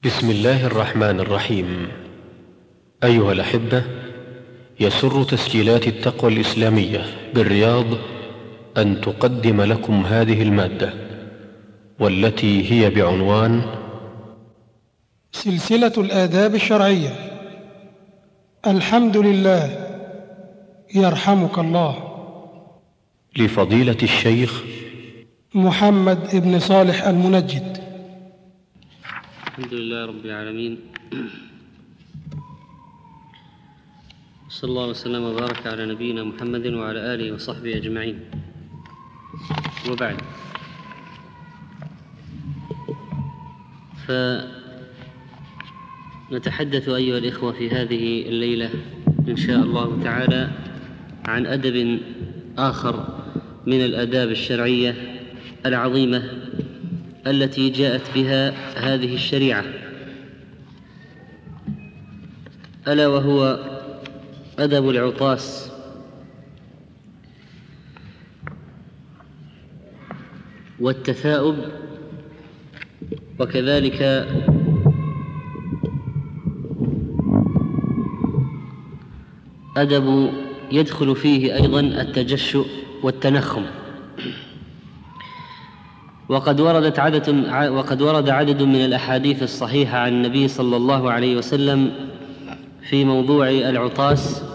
بسم الله الرحمن الرحيم. أيها الأحبة، يسر تسجيلات التقوى الإسلامية بالرياض أن تقدم لكم هذه المادة، والتي هي بعنوان سلسلة الآداب الشرعية. الحمد لله، يرحمك الله، لفضيلة الشيخ محمد بن صالح المنجد. الحمد لله رب العالمين، صلى الله وسلم وبارك على نبينا محمد وعلى آله وصحبه أجمعين، وبعد. فنتحدث أيها الإخوة في هذه الليلة إن شاء الله تعالى عن أدب آخر من الآداب الشرعية العظيمة التي جاءت بها هذه الشريعة، ألا وهو أدب العطاس. والتثاؤب، وكذلك أدب يدخل فيه أيضا التجشؤ والتنخم. وقد ورد عدد من الأحاديث الصحيحة عن النبي صلى الله عليه وسلم في موضوع العطاس،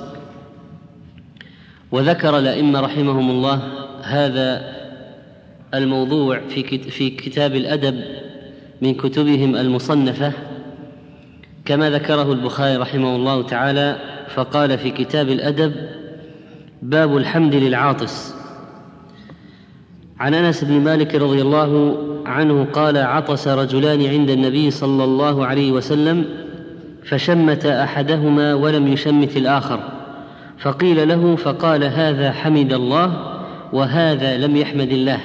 وذكر الأئمة رحمهم الله هذا الموضوع في كتاب الأدب من كتبهم المصنفة، كما ذكره البخاري رحمه الله تعالى، فقال في كتاب الأدب: باب الحمد للعاطس. عن أنس بن مالك رضي الله عنه قال: عطس رجلان عند النبي صلى الله عليه وسلم، فشمت أحدهما ولم يشمت الآخر، فقيل له فقال: هذا حمد الله وهذا لم يحمد الله.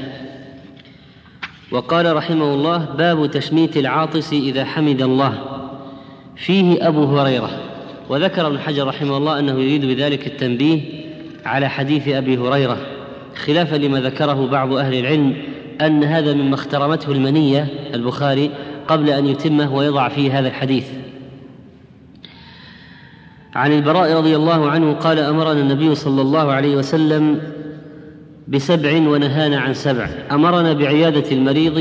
وقال رحمه الله: باب تشميت العاطس إذا حمد الله، فيه أبو هريرة. وذكر ابن حجر رحمه الله أنه يريد بذلك التنبيه على حديث أبي هريرة، خلافا لما ذكره بعض أهل العلم أن هذا مما اخترمته المنية البخاري قبل أن يتمه ويضع فيه هذا الحديث. عن البراء رضي الله عنه قال: أمرنا النبي صلى الله عليه وسلم ب7 ونهانا عن 7. أمرنا بعيادة المريض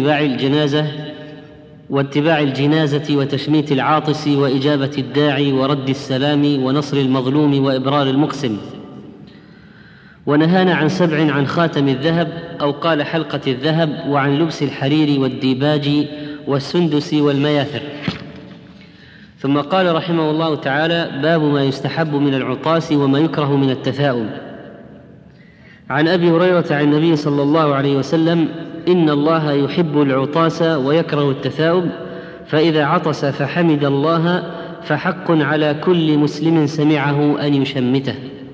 واتباع الجنازة وتشميت العاطس وإجابة الداعي ورد السلام ونصر المظلوم وإبرار المقسم. ونهانا عن 7 عن خاتم الذهب، أو قال حلقة الذهب، وعن لبس الحرير والديباج والسندس والمياثر. ثم قال رحمه الله تعالى: باب ما يستحب من العطاس وما يكره من التثاؤب. عن أبي هريرة عن النبي صلى الله عليه وسلم: إن الله يحب العطاس ويكره التثاؤب، فإذا عطس فحمد الله فحق على كل مسلم سمعه أن يشمته.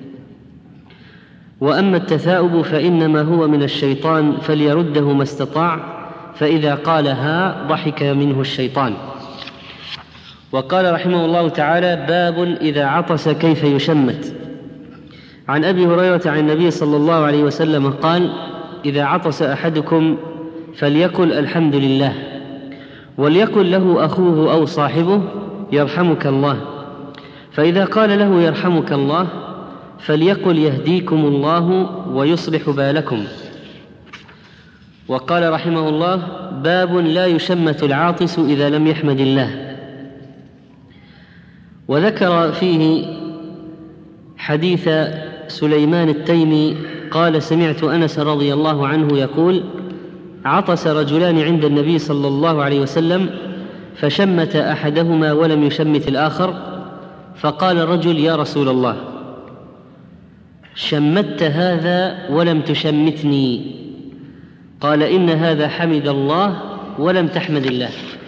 وأما التثاؤب فإنما هو من الشيطان، فليرده ما استطاع، فإذا قالها ضحك منه الشيطان. وقال رحمه الله تعالى: باب إذا عطس كيف يشمت. عن أبي هريرة عن النبي صلى الله عليه وسلم قال: إذا عطس أحدكم فليقل الحمد لله، وليقل له أخوه أو صاحبه يرحمك الله، فإذا قال له يرحمك الله فليقل يهديكم الله ويصلح بالكم. وقال رحمه الله: باب لا يشمت العاطس إذا لم يحمد الله. وذكر فيه حديث سليمان التيمي قال: سمعت أنس رضي الله عنه يقول: عطس رجلان عند النبي صلى الله عليه وسلم، فشمت أحدهما ولم يشمت الآخر، فقال الرجل: يا رسول الله، شمت هذا ولم تشمتني. قال: إن هذا حمد الله ولم تحمد الله.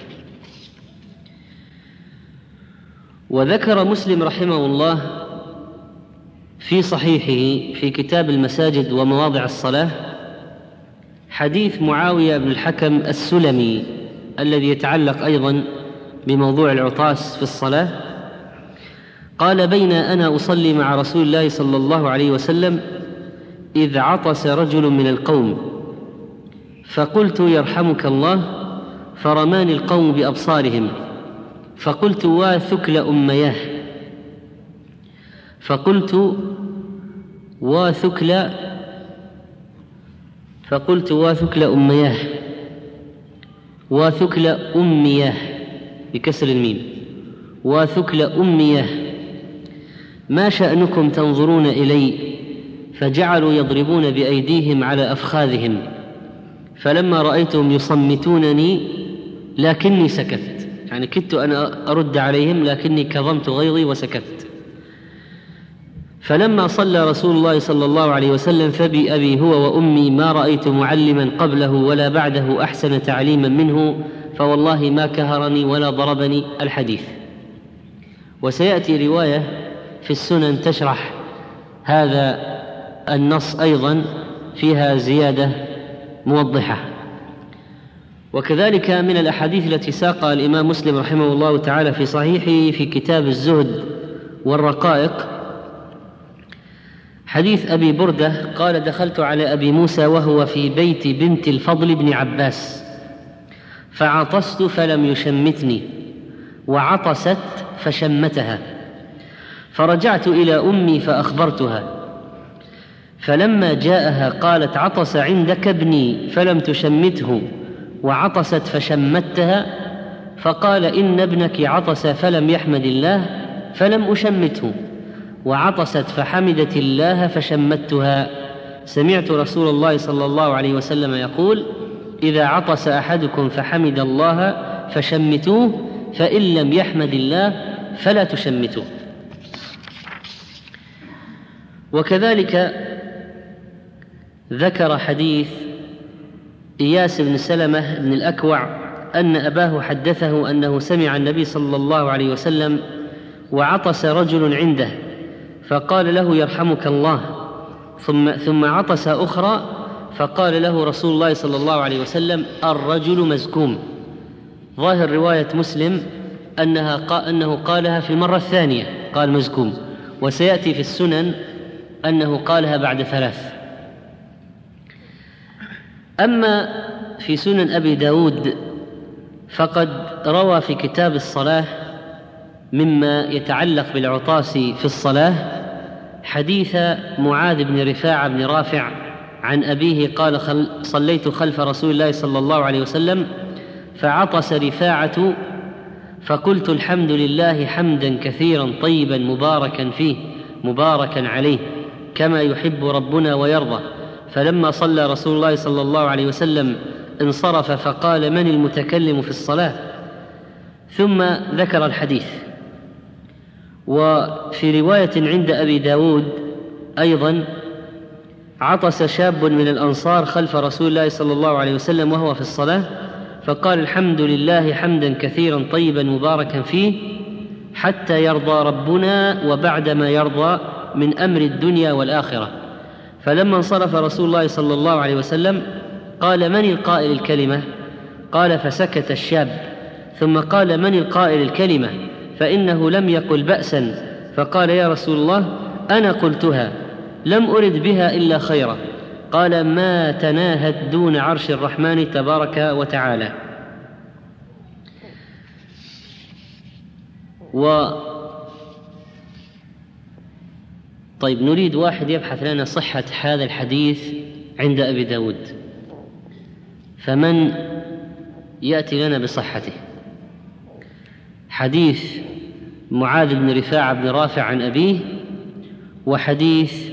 وذكر مسلم رحمه الله في صحيحه في كتاب المساجد ومواضع الصلاة حديث معاوية بن الحكم السلمي الذي يتعلق أيضا بموضوع العطاس في الصلاة. قال: بين أنا أصلي مع رسول الله صلى الله عليه وسلم إذ عطس رجل من القوم، فقلت يرحمك الله، فرماني القوم بأبصارهم، فقلت واثكل أمياه، فقلت واثكل أمياه، واثكل أمياه بكسر الميم، واثكل أمياه، ما شأنكم تنظرون إلي؟ فجعلوا يضربون بأيديهم على أفخاذهم، فلما رأيتهم يصمتونني لكني سكت، يعني كدت أنا أرد عليهم لكني كظمت غيظي وسكت. فلما صلى رسول الله صلى الله عليه وسلم فبأبي هو وأمي ما رأيت معلما قبله ولا بعده أحسن تعليما منه، فوالله ما كهرني ولا ضربني. الحديث. وسيأتي رواية في السنن تشرح هذا النص أيضا فيها زيادة موضحة. وكذلك من الأحاديث التي ساقها الإمام مسلم رحمه الله تعالى في صحيحه في كتاب الزهد والرقائق حديث أبي بردة قال: دخلت على أبي موسى وهو في بيت بنت الفضل بن عباس فعطست فلم يشمتني، وعطست فشمتها، فرجعت إلى أمي فأخبرتها، فلما جاءها قالت: عطس عندك ابني فلم تشمته، وعطست فشمتها، فقال: إن ابنك عطس فلم يحمد الله فلم أشمته، وعطست فحمدت الله فشمتها. سمعت رسول الله صلى الله عليه وسلم يقول: إذا عطس أحدكم فحمد الله فشمتوه، فإن لم يحمد الله فلا تشمتوه. وكذلك ذكر حديث إياس بن سلمة بن الأكوع أن أباه حدثه أنه سمع النبي صلى الله عليه وسلم وعطس رجل عنده فقال له: يرحمك الله، ثم عطس أخرى فقال له رسول الله صلى الله عليه وسلم: الرجل مزكوم. ظاهر رواية مسلم أنه قالها في المرة الثانية، قال مزكوم، وسيأتي في السنن أنه قالها بعد 3. أما في سنن أبي داود فقد روى في كتاب الصلاة مما يتعلق بالعطاس في الصلاة حديث معاذ بن رفاعة بن رافع عن أبيه قال: صليت خلف رسول الله صلى الله عليه وسلم فعطس رفاعة فقلت: الحمد لله حمدا كثيرا طيبا مباركا فيه مباركا عليه كما يحب ربنا ويرضى. فلما صلى رسول الله صلى الله عليه وسلم انصرف فقال: من المتكلم في الصلاة؟ ثم ذكر الحديث. وفي رواية عند أبي داود أيضا: عطس شاب من الأنصار خلف رسول الله صلى الله عليه وسلم وهو في الصلاة فقال: الحمد لله حمدا كثيرا طيبا مباركا فيه حتى يرضى ربنا وبعدما يرضى من أمر الدنيا والآخرة. فلما انصرف رسول الله صلى الله عليه وسلم قال: من القائل الكلمة؟ قال: فسكت الشاب، ثم قال: من القائل الكلمة؟ فإنه لم يقل بأسا. فقال: يا رسول الله أنا قلتها، لم أرد بها إلا خيرا. قال: ما تناهت دون عرش الرحمن تبارك وتعالى. طيب، نريد واحد يبحث لنا صحة هذا الحديث عند أبي داود، فمن يأتي لنا بصحته؟ حديث معاذ بن رفاعة بن رافع عن أبيه، وحديث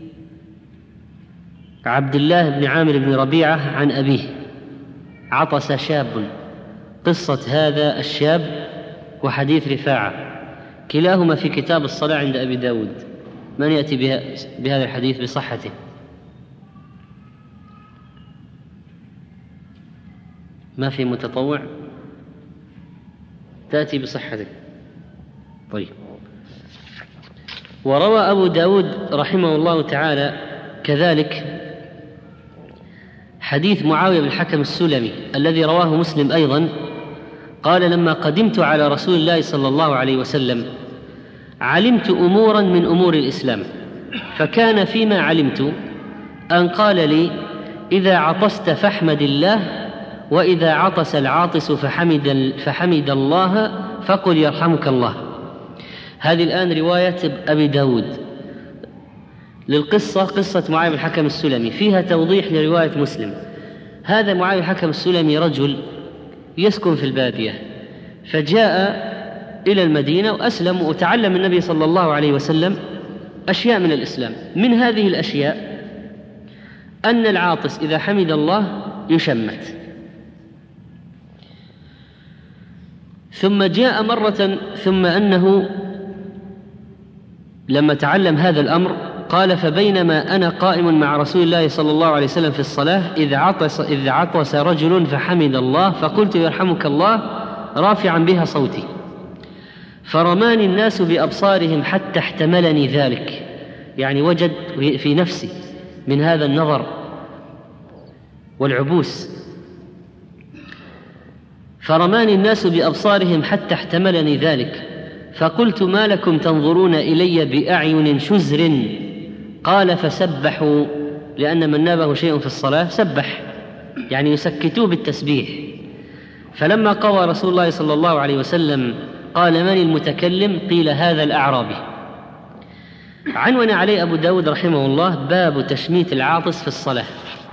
عبد الله بن عامر بن ربيعة عن أبيه عطس شاب. قصة هذا الشاب وحديث رفاعة كلاهما في كتاب الصلاة عند أبي داود. من يأتي بهذا الحديث بصحته؟ ما في متطوع؟ تأتي بصحته. طيب. وروى أبو داود رحمه الله تعالى كذلك حديث معاوية بن الحكم السلمي الذي رواه مسلم أيضا قال: لما قدمت على رسول الله صلى الله عليه وسلم علمت أمورا من أمور الإسلام، فكان فيما علمت أن قال لي: إذا عطست فاحمد الله، وإذا عطس العاطس فحمد الله فقل يرحمك الله. هذه الآن رواية أبي داود للقصة، قصة معاوية بن الحكم السلمي، فيها توضيح لرواية مسلم. هذا معاوية بن الحكم السلمي رجل يسكن في البادية، فجاء إلى المدينة وأسلم وتعلم النبي صلى الله عليه وسلم أشياء من الإسلام. من هذه الأشياء أن العاطس إذا حمد الله يشمت. ثم جاء مرة ثم أنه لما تعلم هذا الأمر قال: فبينما أنا قائم مع رسول الله صلى الله عليه وسلم في الصلاة إذ عطس رجل فحمد الله فقلت يرحمك الله رافعا بها صوتي، فرماني الناس بأبصارهم حتى احتملني ذلك، يعني وجد في نفسي من هذا النظر والعبوس. فرماني الناس بأبصارهم حتى احتملني ذلك، فقلت: ما لكم تنظرون إلي بأعين شزر؟ قال: فسبحوا، لأن من نابه شيء في الصلاة سبح، يعني يسكتوه بالتسبيح. فلما قضى رسول الله صلى الله عليه وسلم قال: من المتكلم؟ قيل: هذا الأعرابي. عنون عليه أبو داود رحمه الله: باب تشميت العاطس في الصلاة.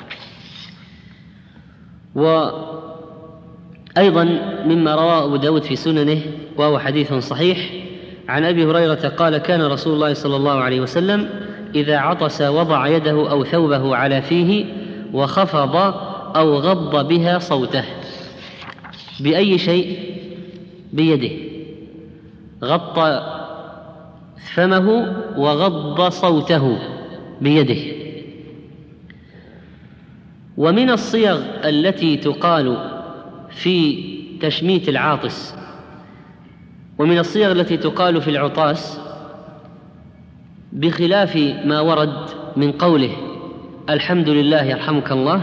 وأيضا مما رواه أبو داود في سننه وهو حديث صحيح عن أبي هريرة قال: كان رسول الله صلى الله عليه وسلم إذا عطس وضع يده أو ثوبه على فيه وخفض أو غض بها صوته. بأي شيء؟ بيده، غطى فمه وغض صوته بيده. ومن الصيغ التي تقال في تشميت العاطس ومن الصيغ التي تقال في العطاس بخلاف ما ورد من قوله الحمد لله يرحمك الله،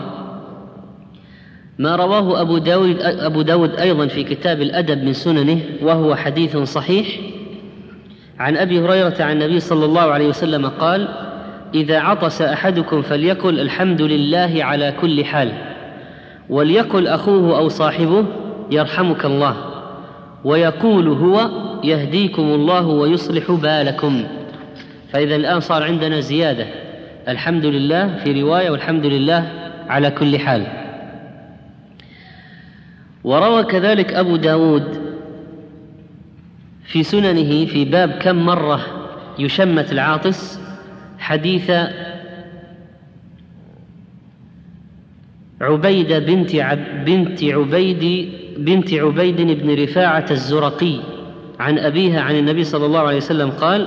ما رواه أبو داود أيضا في كتاب الأدب من سننه وهو حديث صحيح عن أبي هريرة عن النبي صلى الله عليه وسلم قال: إذا عطس أحدكم فليقل الحمد لله على كل حال، وليقل أخوه أو صاحبه يرحمك الله، ويقول هو يهديكم الله ويصلح بالكم. فإذا الآن صار عندنا زيادة، الحمد لله في رواية والحمد لله على كل حال. وروى كذلك أبو داود في سننه في باب كم مرة يشمت العاطس حديث عبيدة بنت عبيد بن رفاعة الزرقي عن أبيها عن النبي صلى الله عليه وسلم قال: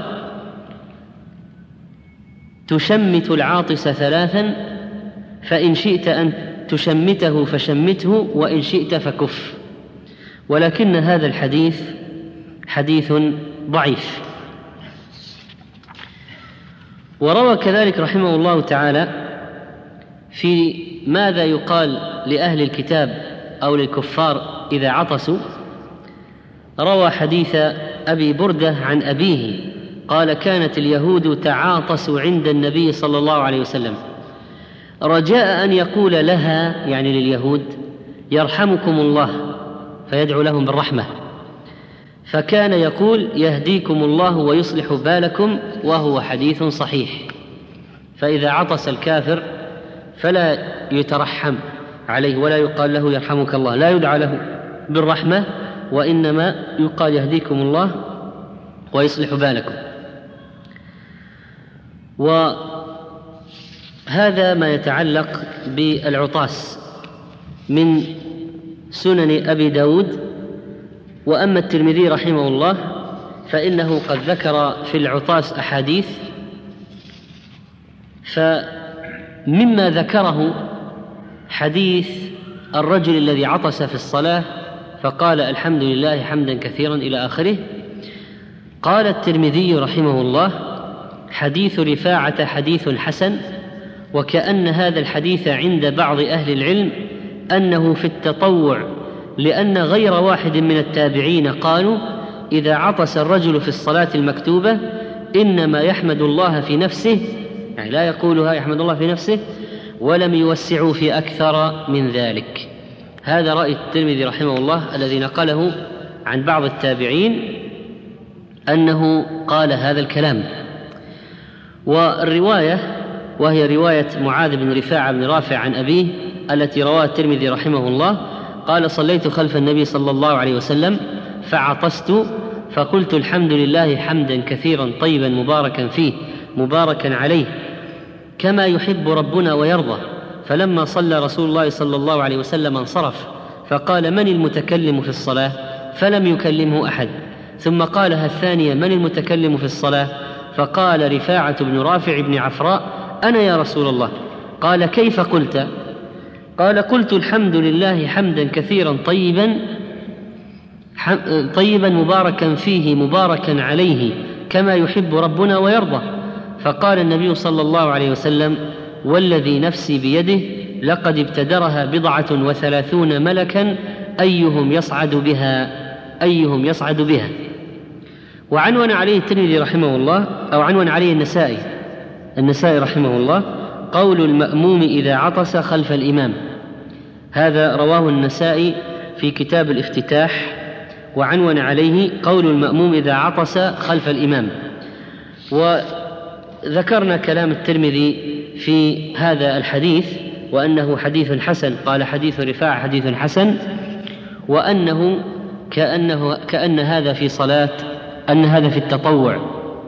تشمت العاطس 3 فإن شئت أن تشمته فشمته وإن شئت فكف. ولكن هذا الحديث حديث ضعيف. وروى كذلك رحمه الله تعالى في ماذا يقال لأهل الكتاب أو للكفار إذا عطسوا، روى حديث أبي بردة عن أبيه قال: كانت اليهود تعاطس عند النبي صلى الله عليه وسلم رجاء أن يقول لها، يعني لليهود، يرحمكم الله، فيدعو لهم بالرحمة، فكان يقول يهديكم الله ويصلح بالكم، وهو حديث صحيح. فإذا عطس الكافر فلا يترحم عليه ولا يقال له يرحمك الله، لا يدعى له بالرحمة، وإنما يقال يهديكم الله ويصلح بالكم. وهذا ما يتعلق بالعطاس من سنن أبي داود. وأما الترمذي رحمه الله فإنه قد ذكر في العطاس أحاديث، فمما ذكره حديث الرجل الذي عطس في الصلاة فقال الحمد لله حمدا كثيرا إلى آخره. قال الترمذي رحمه الله: حديث رفاعة حديث حسن، وكأن هذا الحديث عند بعض أهل العلم أنه في التطوع، لأن غير واحد من التابعين قالوا إذا عطس الرجل في الصلاة المكتوبة إنما يحمد الله في نفسه، يعني لا يقولها يحمد الله في نفسه، ولم يوسعوا في أكثر من ذلك. هذا رأي الترمذي رحمه الله الذي نقله عن بعض التابعين أنه قال هذا الكلام. والرواية وهي رواية معاذ بن رفاعة بن رافع عن أبيه التي رواها الترمذي رحمه الله قال: صليت خلف النبي صلى الله عليه وسلم فعطست فقلت: الحمد لله حمدا كثيرا طيبا مباركا فيه مباركا عليه كما يحب ربنا ويرضى. فلما صلى رسول الله صلى الله عليه وسلم انصرف فقال: من المتكلم في الصلاة؟ فلم يكلمه أحد. ثم قالها الثانية: من المتكلم في الصلاة؟ فقال رفاعة بن رافع بن عفراء: أنا يا رسول الله. قال: كيف قلت؟ قال: قلت: الحمد لله حمدا كثيرا طيبا مباركا فيه مباركا عليه كما يحب ربنا ويرضى. فقال النبي صلى الله عليه وسلم: والذي نفسي بيده لقد ابتدرها 37 ملكا أيهم يصعد بها. وعنون عليه الترمذي رحمه الله، أو عنون عليه النسائي رحمه الله: قول المأموم إذا عطس خلف الإمام. هذا رواه النسائي في كتاب الافتتاح، وعنون عليه: قول المأموم إذا عطس خلف الإمام. وذكرنا كلام الترمذي في هذا الحديث وأنه حديث حسن، قال حديث رفاعة حديث حسن، وأنه كأن هذا في صلاة، أن هذا في التطوع.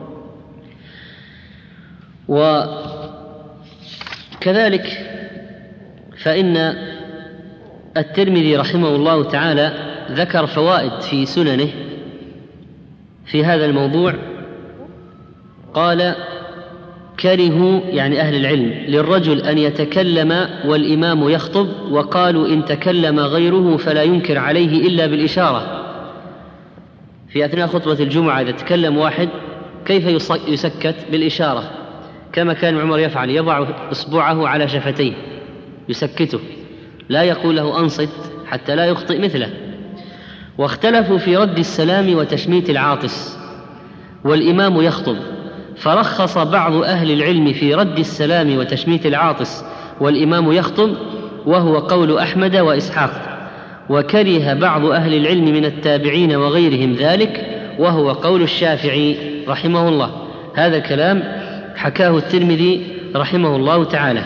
وكذلك فإن الترمذي رحمه الله تعالى ذكر فوائد في سننه في هذا الموضوع. قال: كرهوا، يعني أهل العلم، للرجل أن يتكلم والإمام يخطب، وقالوا إن تكلم غيره فلا ينكر عليه إلا بالإشارة. في أثناء خطبة الجمعة إذا تكلم واحد كيف يسكت؟ بالإشارة، كما كان عمر يفعل، يضع إصبعه على شفتيه يسكته، لا يقول له أنصت حتى لا يخطئ مثله. واختلفوا في رد السلام وتشميت العاطس والإمام يخطب، فرخص بعض أهل العلم في رد السلام وتشميت العاطس والإمام يخطب، وهو قول أحمد وإسحاق. وكره بعض أهل العلم من التابعين وغيرهم ذلك، وهو قول الشافعي رحمه الله. هذا الكلام حكاه الترمذي رحمه الله تعالى.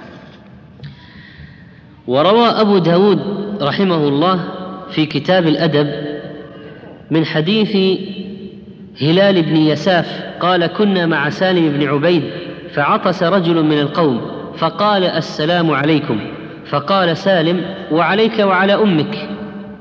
وروى أبو داود رحمه الله في كتاب الأدب من حديث هلال بن يساف قال: كنا مع سالم بن عبيد فعطس رجل من القوم فقال: السلام عليكم. فقال سالم: وعليك وعلى أمك.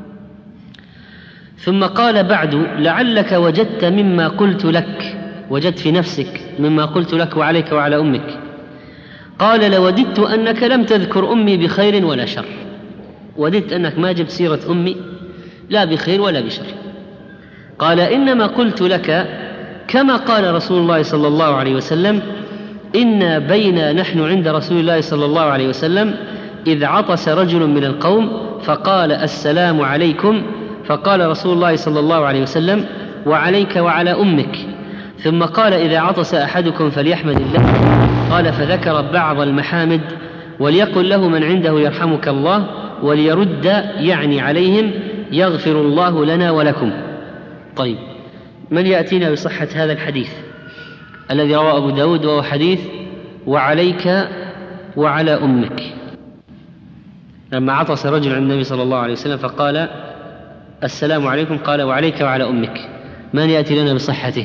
ثم قال بعد: لعلك وجدت مما قلت لك، وجدت في نفسك مما قلت لك وعليك وعلى أمك. قال: لوددت أنك لم تذكر أمي بخير ولا شر. وددت أنك ما جبت سيرة أمي لا بخير ولا بشر. قال: إنما قلت لك كما قال رسول الله صلى الله عليه وسلم: إنا بينا نحن عند رسول الله صلى الله عليه وسلم إذ عطس رجل من القوم فقال: السلام عليكم. فقال رسول الله صلى الله عليه وسلم: وعليك وعلى أمك. ثم قال: إذا عطس أحدكم فليحمد الله. قال: فذكر بعض المحامد، وليقل له من عنده يرحمك الله، وليرد، يعني عليهم، يغفر الله لنا ولكم. طيب، من يأتينا بصحة هذا الحديث الذي رواه أبو داود، وهو حديث وعليك وعلى أمك؟ لما عطس رجل عند النبي صلى الله عليه وسلم فقال: السلام عليكم، قال: وعليك وعلى أمك. من يأتي لنا بصحته؟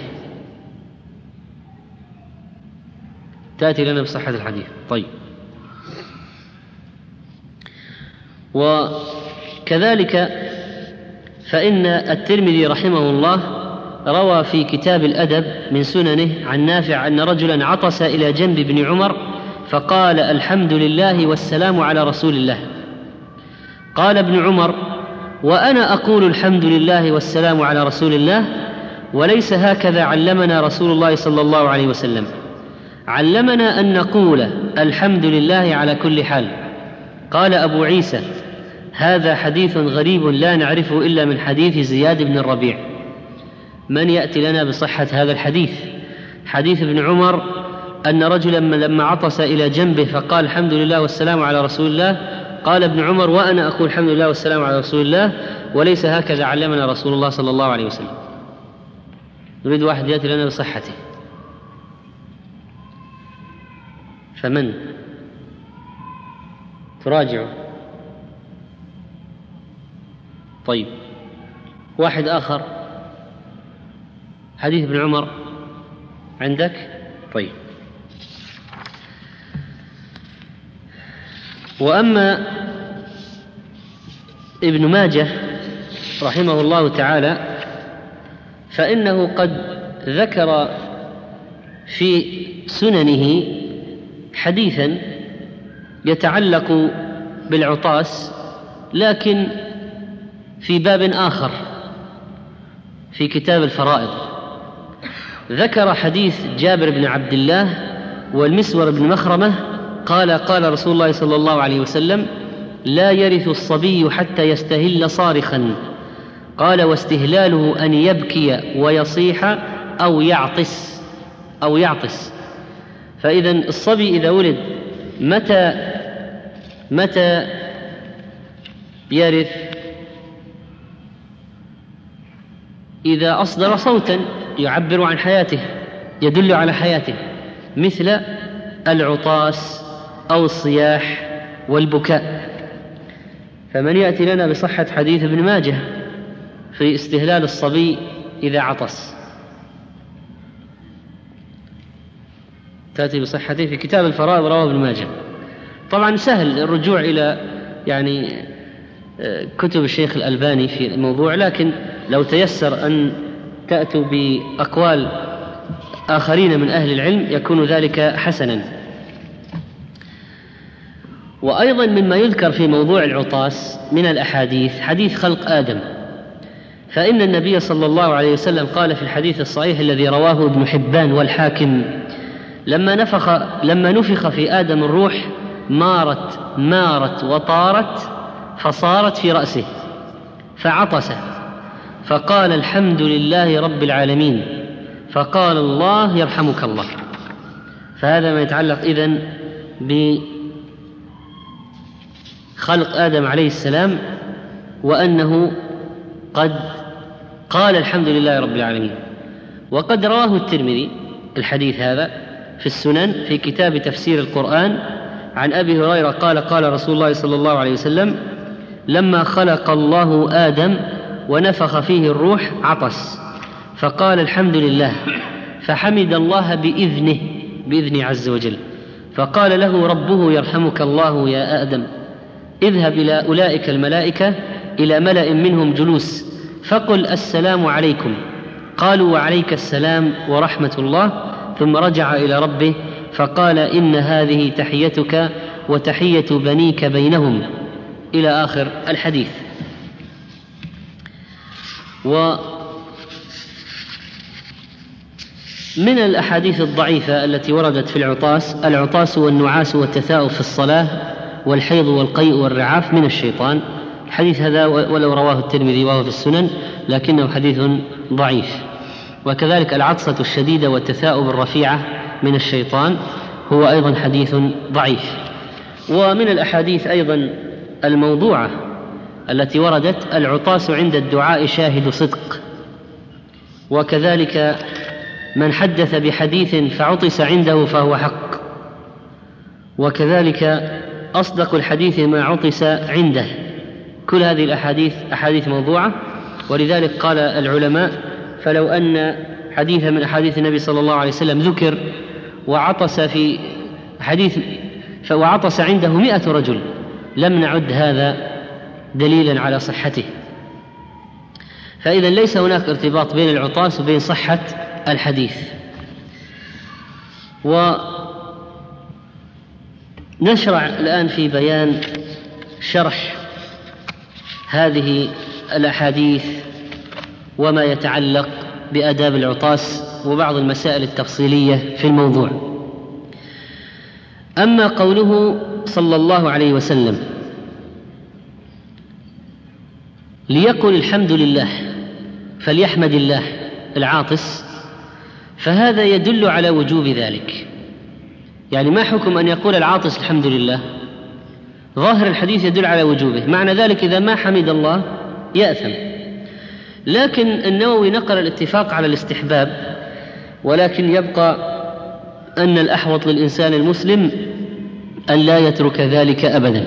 تأتي لنا بصحة الحديث. طيب. وكذلك فإن الترمذي رحمه الله روى في كتاب الأدب من سننه عن نافع أن رجلا عطس إلى جنب ابن عمر فقال: الحمد لله والسلام على رسول الله. قال ابن عمر: وأنا أقول الحمد لله والسلام على رسول الله، وليس هكذا علمنا رسول الله صلى الله عليه وسلم. علمنا أن نقول الحمد لله على كل حال. قال أبو عيسى: هذا حديث غريب لا نعرفه إلا من حديث زياد بن الربيع. من يأتي لنا بصحة هذا الحديث؟ حديث ابن عمر أن رجلا لما عطس إلى جنبه فقال: الحمد لله والسلام على رسول الله، قال ابن عمر: وأنا أقول الحمد لله والسلام على رسول الله، وليس هكذا علمنا رسول الله صلى الله عليه وسلم. نريد واحد يأتي لنا بصحته. فمن تراجع؟ طيب، واحد آخر، حديث ابن عمر عندك؟ طيب. وأما ابن ماجه رحمه الله تعالى فإنه قد ذكر في سننه حديثا يتعلق بالعطاس، لكن في باب آخر في كتاب الفرائض. ذكر حديث جابر بن عبد الله والمسور بن مخرمة قال: قال رسول الله صلى الله عليه وسلم: لا يرث الصبي حتى يستهل صارخا. قال: واستهلاله أن يبكي ويصيح أو يعطس. فإذا الصبي إذا ولد متى يرث؟ إذا أصدر صوتا يعبر عن حياته، يدل على حياته، مثل العطاس أو الصياح والبكاء. فمن يأتي لنا بصحة حديث ابن ماجه في استهلال الصبي إذا عطس؟ تأتي بصحته في كتاب الفرائض، رواه ابن ماجه. طبعا سهل الرجوع إلى كتب الشيخ الألباني في الموضوع، لكن لو تيسر أن تأتوا بأقوال آخرين من أهل العلم يكون ذلك حسنا. وأيضا مما يذكر في موضوع العطاس من الأحاديث حديث خلق آدم، فإن النبي صلى الله عليه وسلم قال في الحديث الصحيح الذي رواه ابن حبان والحاكم: لما نفخ في آدم الروح مارت وطارت فصارت في رأسه فعطس فقال: الحمد لله رب العالمين. فقال الله: يرحمك الله. فهذا ما يتعلق إذن بخلق آدم عليه السلام، وأنه قد قال الحمد لله رب العالمين. وقد رواه الترمذي الحديث هذا في السنن في كتاب تفسير القرآن عن أبي هريرة قال: قال رسول الله صلى الله عليه وسلم: لما خلق الله آدم ونفخ فيه الروح عطس فقال: الحمد لله، فحمد الله بإذنه عز وجل. فقال له ربه: يرحمك الله يا آدم، اذهب إلى أولئك الملائكة إلى ملأ منهم جلوس فقل: السلام عليكم. قالوا: وعليك السلام ورحمة الله. ثم رجع إلى ربه فقال: إن هذه تحيتك وتحية بنيك بينهم، إلى آخر الحديث. ومن الأحاديث الضعيفة التي وردت في العطاس والنعاس والتثاؤب في الصلاة والحيض والقيء والرعاف من الشيطان. الحديث هذا ولو رواه الترمذي وهو في السنن لكنه حديث ضعيف. وكذلك العطسة الشديدة والتثاؤب الرفيعة من الشيطان هو أيضا حديث ضعيف. ومن الأحاديث أيضا الموضوعة التي وردت: العطاس عند الدعاء شاهد صدق. وكذلك من حدث بحديث فعطس عنده فهو حق. وكذلك أصدق الحديث ما عطس عنده. كل هذه الأحاديث أحاديث موضوعة. ولذلك قال العلماء: فلو أن حديث من أحاديث النبي صلى الله عليه وسلم ذكر وعطس في حديث وعطس عنده 100 رجل لم نعد هذا دليلا على صحته. فإذا ليس هناك ارتباط بين العطاس وبين صحة الحديث. ونشرع الآن في بيان شرح هذه الأحاديث وما يتعلق بآداب العطاس وبعض المسائل التفصيلية في الموضوع. أما قوله صلى الله عليه وسلم: ليقل الحمد لله، فليحمد الله العاطس، فهذا يدل على وجوب ذلك. يعني ما حكم أن يقول العاطس الحمد لله؟ ظاهر الحديث يدل على وجوبه. معنى ذلك إذا ما حمد الله يأثم. لكن النووي نقل الاتفاق على الاستحباب، ولكن يبقى أن الأحوط للإنسان المسلم أن لا يترك ذلك أبدا.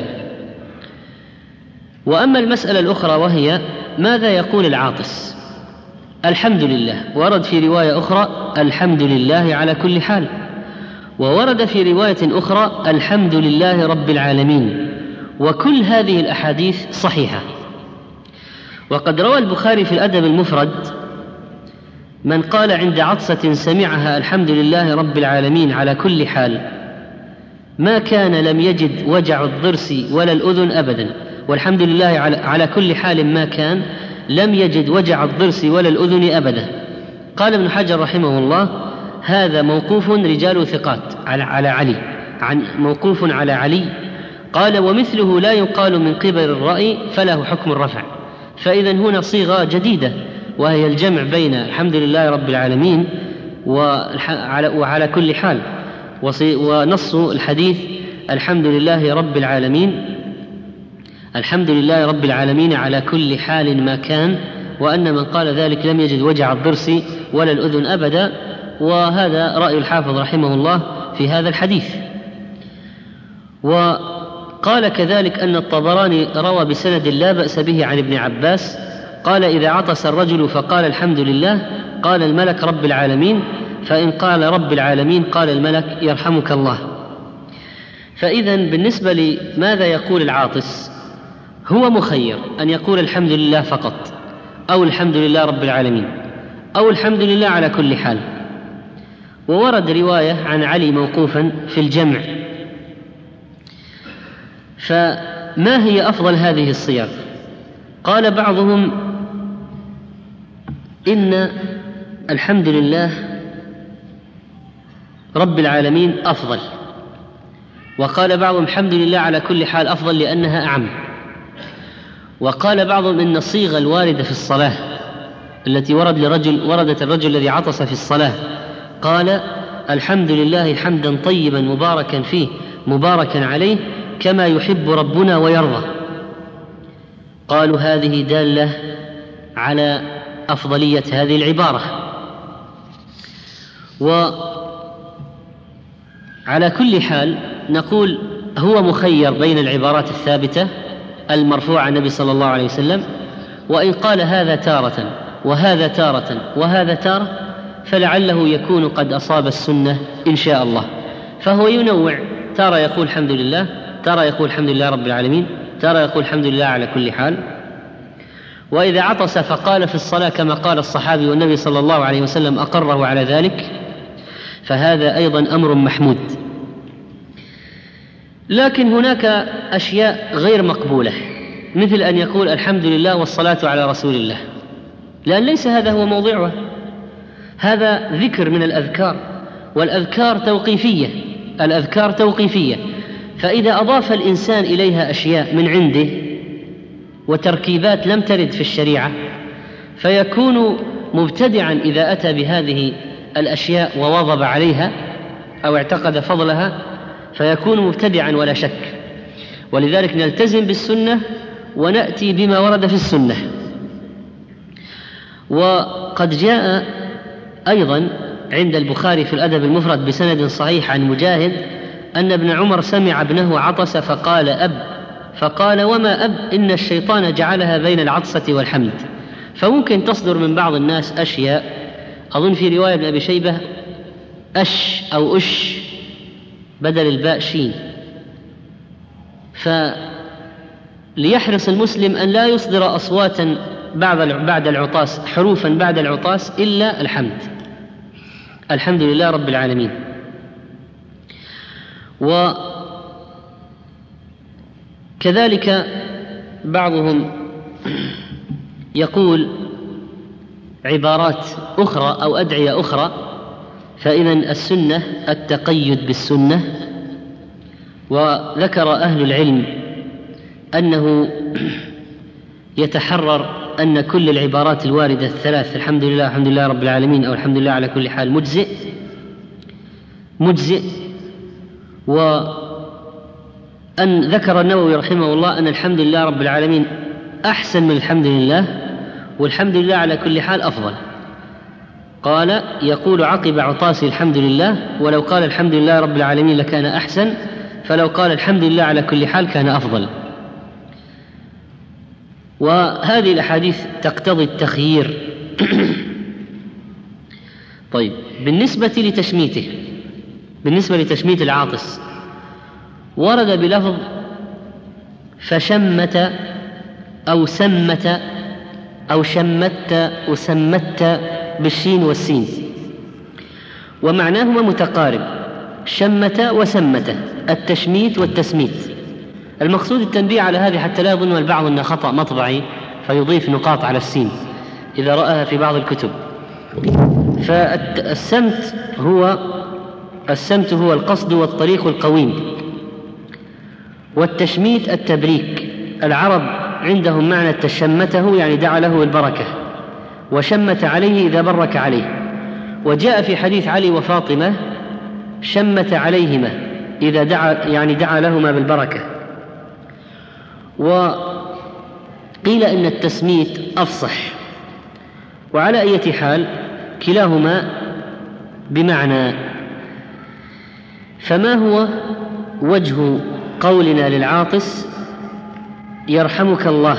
وأما المسألة الأخرى وهي ماذا يقول العاطس؟ الحمد لله، ورد في رواية أخرى الحمد لله على كل حال، وورد في رواية أخرى الحمد لله رب العالمين، وكل هذه الأحاديث صحيحة. وقد روى البخاري في الأدب المفرد من قال عند عطسة سمعها الحمد لله رب العالمين على كل حال ما كان لم يجد وجع الضرس ولا الأذن أبدا، والحمد لله على كل حال ما كان لم يجد وجع الضرس ولا الأذن أبدا. قال ابن حجر رحمه الله هذا موقوف رجال ثقات على علي، موقوف على علي. قال ومثله لا يقال من قبل الرأي فله حكم الرفع. فإذا هنا صيغة جديدة وهي الجمع بين الحمد لله رب العالمين وعلى كل حال، ونص الحديث الحمد لله رب العالمين، الحمد لله رب العالمين على كل حال ما كان، وأن من قال ذلك لم يجد وجع الضرس ولا الأذن أبدا. وهذا رأي الحافظ رحمه الله في هذا الحديث. وقال كذلك أن الطبراني روى بسند لا بأس به عن ابن عباس قال إذا عطس الرجل فقال الحمد لله قال الملك رب العالمين، فإن قال رب العالمين قال الملك يرحمك الله. فإذا بالنسبة لماذا يقول العاطس هو مخير أن يقول الحمد لله فقط، أو الحمد لله رب العالمين، أو الحمد لله على كل حال. وورد رواية عن علي موقوفا في الجمع. فما هي أفضل هذه الصيغ؟ قال بعضهم إن الحمد لله رب العالمين أفضل، وقال بعضهم الحمد لله على كل حال أفضل لأنها أعم. وقال بعضهم إن الصيغة الواردة في الصلاة التي وردت الرجل الذي عطس في الصلاة قال الحمد لله حمدا طيبا مباركا فيه مباركا عليه كما يحب ربنا ويرضى. قالوا هذه دالة على أفضلية هذه العبارة. وعلى كل حال نقول هو مخير بين العبارات الثابتة المرفوعة عن النبي صلى الله عليه وسلم، وإن قال هذا تارة وهذا تارة وهذا تارة فلعله يكون قد أصاب السنة إن شاء الله. فهو ينوع، تارة يقول الحمد لله، تارة يقول الحمد لله رب العالمين، تارة يقول الحمد لله على كل حال. وإذا عطس فقال في الصلاة كما قال الصحابي والنبي صلى الله عليه وسلم أقره على ذلك فهذا أيضا أمر محمود. لكن هناك أشياء غير مقبولة، مثل أن يقول الحمد لله والصلاة على رسول الله، لأن ليس هذا هو موضوعه. هذا ذكر من الأذكار، والأذكار توقيفية، الأذكار توقيفية. فإذا أضاف الإنسان إليها أشياء من عنده وتركيبات لم ترد في الشريعة فيكون مبتدعا إذا أتى بهذه الأشياء وواظب عليها أو اعتقد فضلها، فيكون مبتدعا ولا شك. ولذلك نلتزم بالسنة ونأتي بما ورد في السنة. وقد جاء أيضا عند البخاري في الأدب المفرد بسند صحيح عن مجاهد أن ابن عمر سمع ابنه عطس فقال أب، فقال وما أب، إن الشيطان جعلها بين العطسة والحمد. فممكن تصدر من بعض الناس أشياء، أظن في رواية ابن أبي شيبة أش أو أش بدل الباء شين. فليحرص المسلم أن لا يصدر أصواتا بعد العطاس، حروفا بعد العطاس إلا الحمد، الحمد لله رب العالمين. وكذلك بعضهم يقول عبارات أخرى أو أدعية أخرى. فإذا السنة التقيد بالسنة. وذكر أهل العلم أنه يتحرر أن كل العبارات الواردة الثلاث الحمد لله الحمد لله رب العالمين أو الحمد لله على كل حال مجزئ. وأن ذكر النووي رحمه الله أن الحمد لله رب العالمين أحسن من الحمد لله، والحمد لله على كل حال أفضل. قال يقول عقب عطاس الحمد لله، ولو قال الحمد لله رب العالمين لكان أحسن، فلو قال الحمد لله على كل حال كان أفضل. وهذه الأحاديث تقتضي التخيير. طيب، بالنسبة لتشميت العاطس ورد بلفظ فشمت أو سمت أو شمت وسمت بالشين والسين، ومعناهما متقارب، شمت وسمت، التشميت والتسميت. المقصود التنبيه على هذه حتى لا يظن البعض أنها خطأ مطبعي فيضيف نقاط على السين إذا رآها في بعض الكتب. فالسمت هو القصد والطريق القويم، والتشميت التبريك. العرب عندهم معنى تشمته يعني دعا له البركة، وشمت عليه إذا برك عليه. وجاء في حديث علي وفاطمة شمت عليهما إذا دعا لهما بالبركة. وقيل إن التسميت أفصح، وعلى أي حال كلاهما بمعنى. فما هو وجه قولنا للعاطس يرحمك الله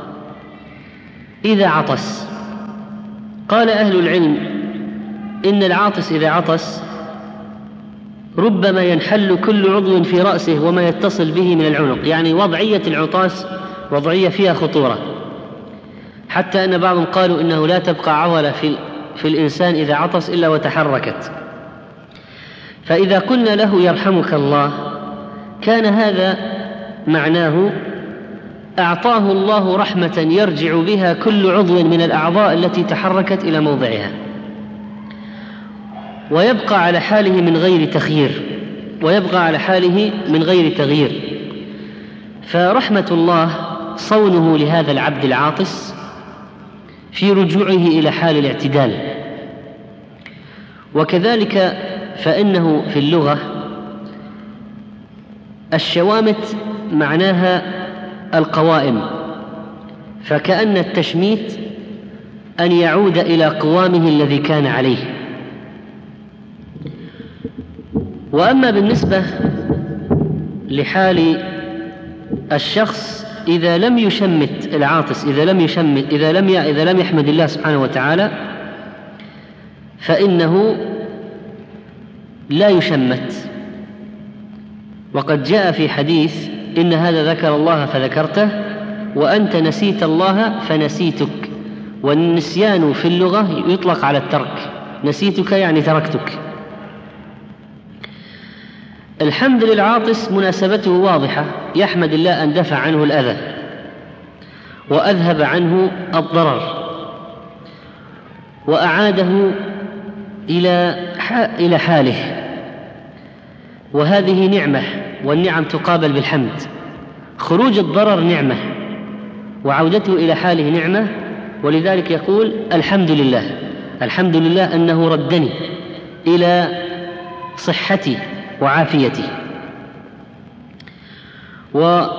إذا عطس؟ قال أهل العلم إن العاطس إذا عطس ربما ينحل كل عضو في رأسه وما يتصل به من العنق، يعني وضعية العطاس وضعية فيها خطورة، حتى أن بعضهم قالوا إنه لا تبقى عضلة في الإنسان إذا عطس إلا وتحركت. فإذا قلنا له يرحمك الله كان هذا معناه أعطاه الله رحمة يرجع بها كل عضو من الأعضاء التي تحركت إلى موضعها، ويبقى على حاله من غير تغيير. فرحمة الله صونه لهذا العبد العاطس في رجوعه إلى حال الاعتدال. وكذلك فإنه في اللغة الشوامت معناها القوائم، فكأن التشميت أن يعود إلى قوامه الذي كان عليه. وأما بالنسبة لحال الشخص إذا لم يشمت العاطس، إذا لم يحمد الله سبحانه وتعالى، فإنه لا يشمت. وقد جاء في حديث إن هذا ذكر الله فذكرته، وأنت نسيت الله فنسيتك. والنسيان في اللغة يطلق على الترك، نسيتك يعني تركتك. الحمد للعاطس مناسبته واضحة، يحمد الله أن دفع عنه الأذى وأذهب عنه الضرر وأعاده إلى حاله، وهذه نعمة، والنعم تقابل بالحمد. خروج الضرر نعمة وعودته إلى حاله نعمة، ولذلك يقول الحمد لله أنه ردني إلى صحتي وعافيتي. ومن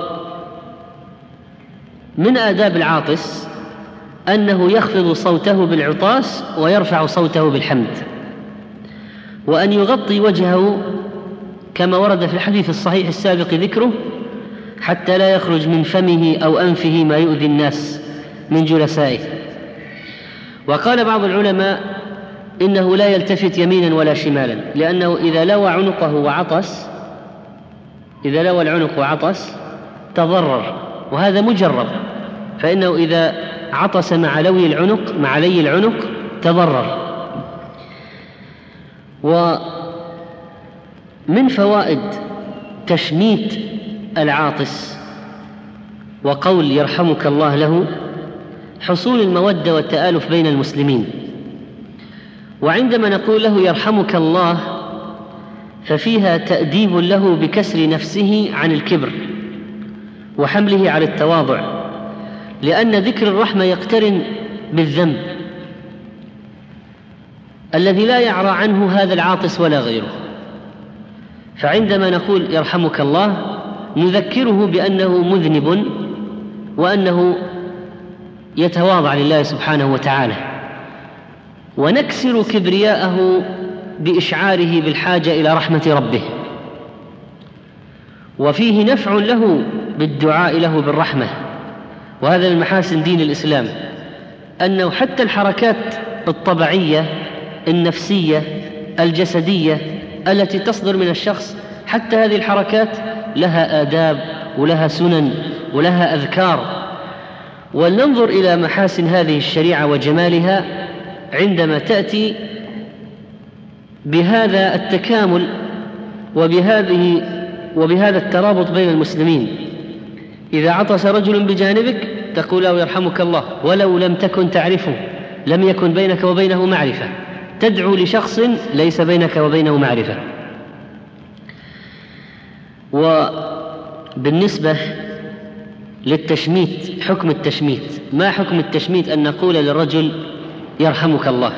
آداب العاطس أنه يخفض صوته بالعطاس ويرفع صوته بالحمد، وأن يغطي وجهه كما ورد في الحديث الصحيح السابق ذكره، حتى لا يخرج من فمه أو أنفه ما يؤذي الناس من جلسائه. وقال بعض العلماء إنه لا يلتفت يمينا ولا شمالا، لأنه إذا لوى عنقه وعطس تضرر، وهذا مجرب، فإنه إذا عطس مع لي العنق تضرر. ومن فوائد تشميت العاطس وقول يرحمك الله له حصول المودة والتآلف بين المسلمين. وعندما نقول له يرحمك الله ففيها تأديب له بكسر نفسه عن الكبر وحمله على التواضع، لأن ذكر الرحمة يقترن بالذنب الذي لا يعرى عنه هذا العاطس ولا غيره. فعندما نقول يرحمك الله نذكره بأنه مذنب وأنه يتواضع لله سبحانه وتعالى، ونكسر كبرياءه بإشعاره بالحاجة إلى رحمة ربه. وفيه نفع له بالدعاء له بالرحمة. وهذا من محاسن دين الإسلام، أنه حتى الحركات الطبيعية النفسية الجسدية التي تصدر من الشخص، حتى هذه الحركات لها آداب ولها سنن ولها أذكار. ولننظر إلى محاسن هذه الشريعة وجمالها عندما تأتي بهذا التكامل وبهذا الترابط بين المسلمين. إذا عطس رجل بجانبك تقول له يرحمك الله، ولو لم تكن تعرفه، لم يكن بينك وبينه معرفة، تدعو لشخص ليس بينك وبينه معرفة. وبالنسبة للتشميت، حكم التشميت، ما حكم التشميت؟ أن نقول للرجل يرحمك الله.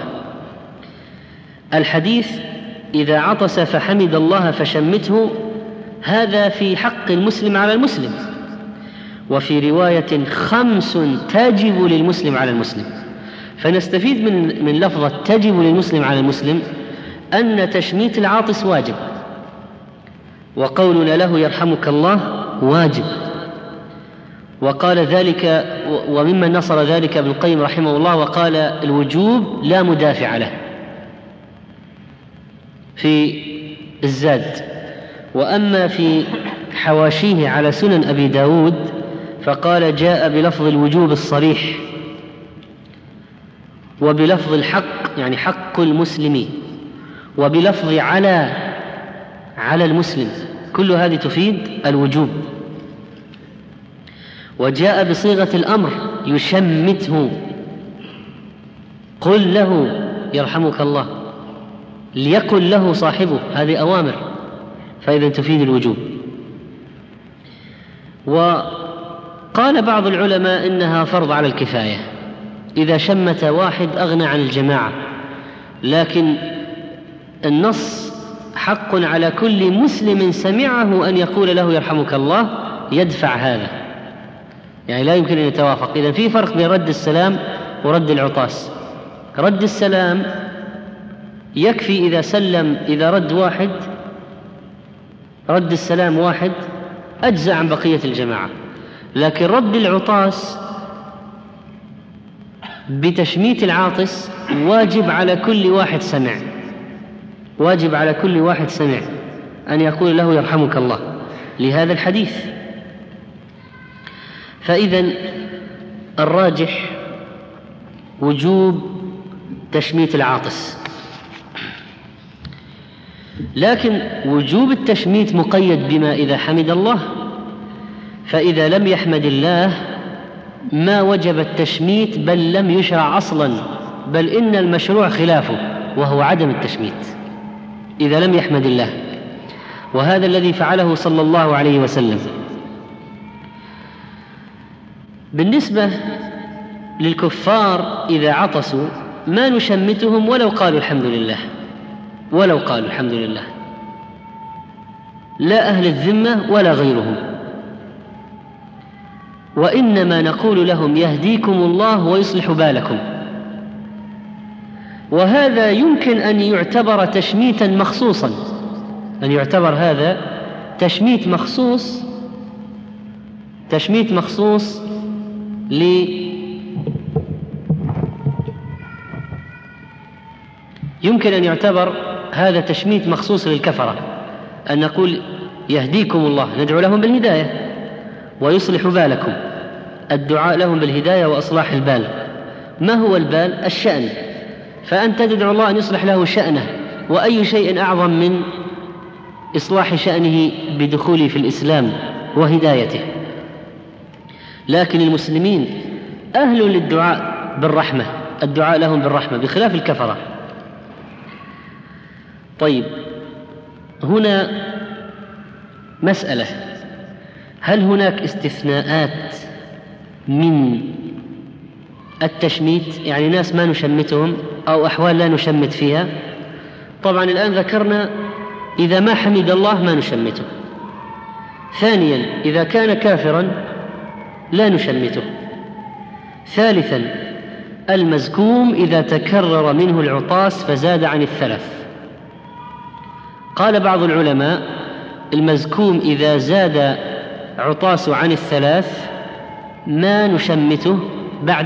الحديث إذا عطس فحمد الله فشمته، هذا في حق المسلم على المسلم. وفي رواية 5 تجب للمسلم على المسلم. فنستفيد من لفظة تجب للمسلم على المسلم أن تشميت العاطس واجب، وقولنا له يرحمك الله واجب. وقال ذلك، وممن نصر ذلك ابن القيم رحمه الله، وقال الوجوب لا مدافع له في الزاد. وأما في حواشيه على سنن أبي داود فقال جاء بلفظ الوجوب الصريح، وبلفظ الحق يعني حق المسلم، وبلفظ على المسلم، كل هذه تفيد الوجوب. وجاء بصيغة الأمر يشمته، قل له يرحمك الله، ليقل له صاحبه، هذه أوامر، فإذا تفيد الوجوب. وقال بعض العلماء إنها فرض على الكفاية، إذا شمت واحد أغنى عن الجماعة، لكن النص حق على كل مسلم سمعه أن يقول له يرحمك الله، يدفع هذا، يعني لا يمكن أن يتوافق. إذا في فرق بين رد السلام ورد العطاس. رد السلام يكفي إذا سلم، إذا رد السلام واحد أجزأ عن بقية الجماعة. لكن رد العطاس بتشميت العاطس واجب على كل واحد سمع، واجب على كل واحد سمع أن يقول له يرحمك الله لهذا الحديث. فإذن الراجح وجوب تشميت العاطس، لكن وجوب التشميت مقيد بما إذا حمد الله. فإذا لم يحمد الله ما وجب التشميت، بل لم يشرع أصلا، بل إن المشروع خلافه وهو عدم التشميت إذا لم يحمد الله. وهذا الذي فعله صلى الله عليه وسلم. بالنسبة للكفار إذا عطسوا ما نشمتهم ولو قالوا الحمد لله، ولو قالوا الحمد لله، لا أهل الذمة ولا غيرهم، وإنما نقول لهم يهديكم الله ويصلح بالكم. وهذا يمكن أن يعتبر تشميتا مخصوصا، أن يعتبر هذا تشميت مخصوص، تشميت مخصوص يمكن أن يعتبر هذا تشميت مخصوص للكفرة، أن نقول يهديكم الله، ندعو لهم بالهداية، ويصلح بالكم، الدعاء لهم بالهداية وإصلاح البال. ما هو البال؟ الشأن. فأنت تدعو الله أن يصلح له شأنه، وأي شيء أعظم من إصلاح شأنه بدخوله في الإسلام وهدايته. لكن المسلمين أهل للدعاء بالرحمة، الدعاء لهم بالرحمة بخلاف الكفرة. طيب، هنا مسألة: هل هناك استثناءات من التشميت؟ يعني ناس ما نشمتهم أو أحوال لا نشمت فيها. طبعا الآن ذكرنا إذا ما حمد الله ما نشمته. ثانيا إذا كان كافرا لا نشمته. ثالثا المزكوم إذا تكرر منه العطاس فزاد عن 3. قال بعض العلماء المزكوم إذا زاد عطاس عن 3 ما نشمته بعد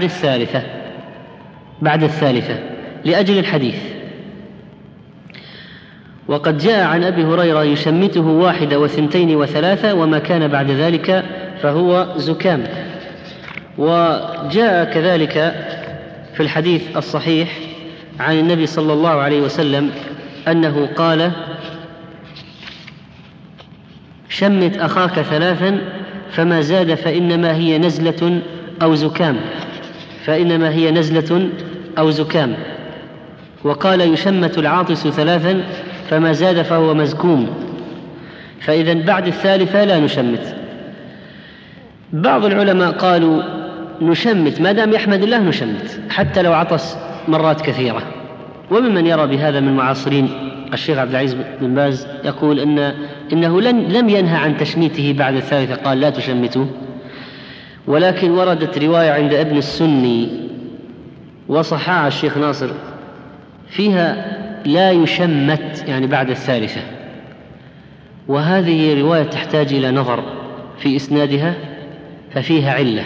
3 لأجل الحديث. وقد جاء عن أبي هريرة يشمته 1 و2 و3 وما كان بعد ذلك فهو زكام. وجاء كذلك في الحديث الصحيح عن النبي صلى الله عليه وسلم أنه قال شمت أخاك 3 فما زاد فإنما هي نزلة أو زكام. وقال يشمت العاطس 3 فما زاد فهو مزكوم. فإذا بعد 3 لا نشمت. بعض العلماء قالوا نشمت ما دام يحمد الله نشمت حتى لو عطس مرات كثيرة. وممن يرى بهذا من معاصرين الشيخ عبد العزيز بن باز يقول إنه لم ينهى عن تشميته بعد 3 قال لا تشمتوه. ولكن وردت رواية عند ابن السني وصححها الشيخ ناصر فيها لا يشمت يعني بعد 3. وهذه رواية تحتاج إلى نظر في إسنادها ففيها علة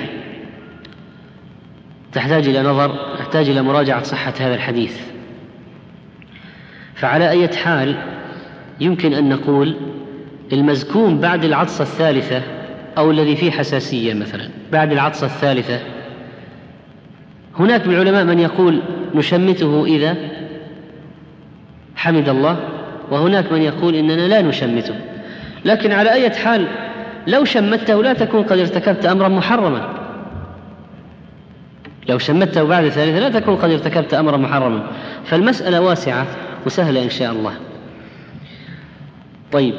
تحتاج إلى مراجعة صحة هذا الحديث. فعلى أي حال يمكن أن نقول المزكوم بعد العطسة 3 أو الذي فيه حساسية مثلا بعد العطسة 3 هناك من العلماء من يقول نشمته إذا حمد الله وهناك من يقول إننا لا نشمته. لكن على أي حال لو شمته لا تكون قد ارتكبت أمرا محرما. لو شمته بعد 3 لا تكون قد ارتكبت أمرا محرما. فالمسألة واسعة وسهلة إن شاء الله. طيب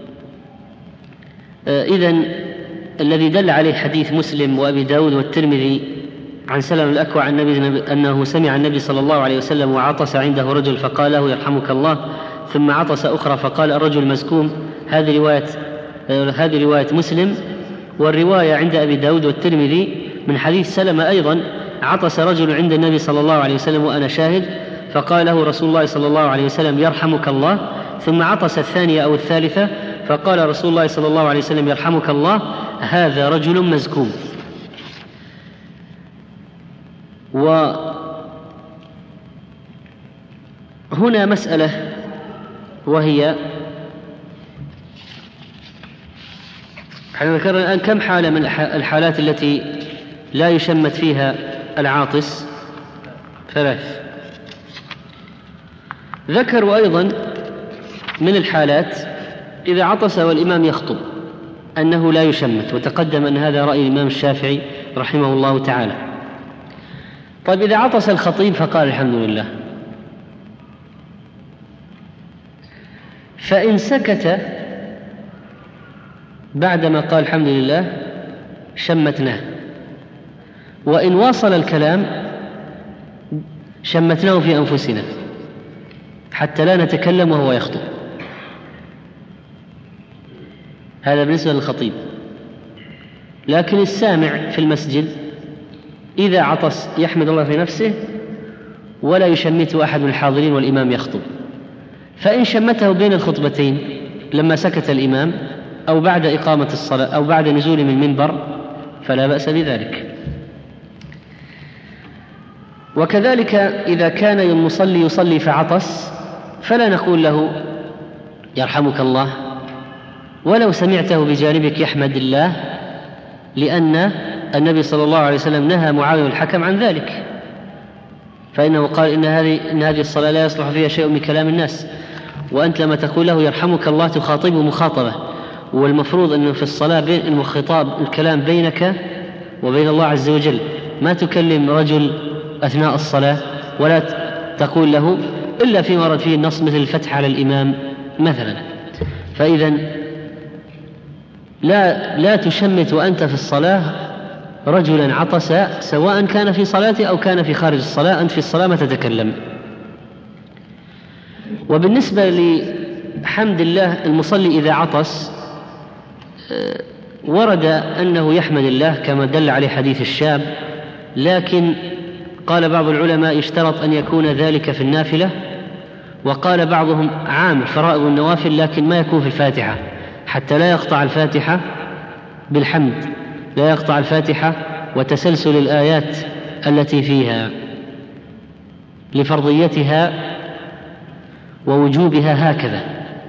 إذن الذي دل عليه حديث مسلم وأبي داود والترمذي عن سلم الأكوع أنه سمع النبي صلى الله عليه وسلم وعطس عنده رجل فقال له يرحمك الله ثم عطس أخرى فقال الرجل مزكوم. هذه رواية مسلم. والرواية عند أبي داود والترمذي من حديث سلم أيضا عطس رجل عند النبي صلى الله عليه وسلم وأنا شاهد فقال له رسول الله صلى الله عليه وسلم يرحمك الله ثم عطس 2 أو 3 فقال رسول الله صلى الله عليه وسلم يرحمك الله هذا رجل مزكوم. وهنا مسألة وهي ذكرنا الآن كم حالة من الحالات التي لا يشمت فيها العاطس 3. ذكروا أيضا من الحالات إذا عطس والإمام يخطب أنه لا يشمت وتقدم أن هذا رأي الإمام الشافعي رحمه الله تعالى. طيب إذا عطس الخطيب فقال الحمد لله فإن سكت بعدما قال الحمد لله شمتناه وإن واصل الكلام شمتناه في أنفسنا حتى لا نتكلم وهو يخطب. هذا بالنسبة للخطيب. لكن السامع في المسجد إذا عطس يحمد الله في نفسه ولا يشمته أحد من الحاضرين والإمام يخطب. فإن شمته بين الخطبتين لما سكت الإمام أو بعد إقامة الصلاة أو بعد نزول من المنبر فلا بأس بذلك. وكذلك إذا كان المصلي يصلي فعطس فلا نقول له يرحمك الله ولو سمعته بجانبك يحمد الله لأن النبي صلى الله عليه وسلم نهى معاوية الحكم عن ذلك فإنه قال إن هذه الصلاة لا يصلح فيها شيء من كلام الناس. وأنت لما تقول له يرحمك الله تخاطبه مخاطبة والمفروض أنه في الصلاة بين المخاطب الكلام بينك وبين الله عز وجل. ما تكلم رجل أثناء الصلاة ولا تقول له إلا فيما ورد فيه النص مثل الفتح على الإمام مثلا. فإذا لا تشمت وأنت في الصلاة رجلا عطس سواء كان في صلاته أو كان في خارج الصلاة. أنت في الصلاة ما تتكلم. وبالنسبة لحمد الله المصلي إذا عطس ورد أنه يحمد الله كما دل عليه حديث الشاب لكن قال بعض العلماء يشترط أن يكون ذلك في النافلة، وقال بعضهم عام فرائض النوافل لكن ما يكون في الفاتحة، حتى لا يقطع الفاتحة بالحمد، لا يقطع الفاتحة وتسلسل الآيات التي فيها لفرضيتها ووجوبها هكذا.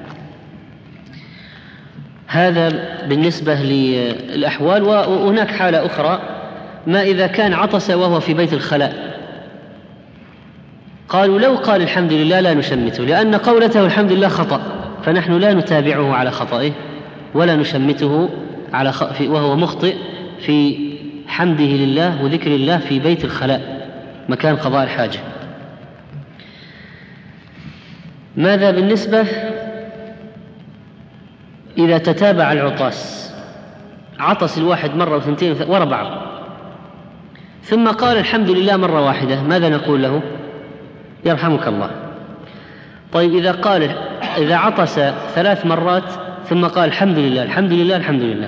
هذا بالنسبة للأحوال. وهناك حالة أخرى، ما إذا كان عطس وهو في بيت الخلاء، قالوا لو قال الحمد لله لا نشمته، لأن قولته الحمد لله خطأ، فنحن لا نتابعه على خطئه ولا نشمته على وهو مخطئ في حمده لله وذكر الله في بيت الخلاء مكان قضاء الحاجة. ماذا بالنسبة إذا تتابع العطاس، عطس الواحد مرة وثنتين وراء بعض، ثم قال الحمد لله مرة واحدة، ماذا نقول له؟ يرحمك الله. طيب إذا عطس 3 مرات ثم قال الحمد لله الحمد لله الحمد لله،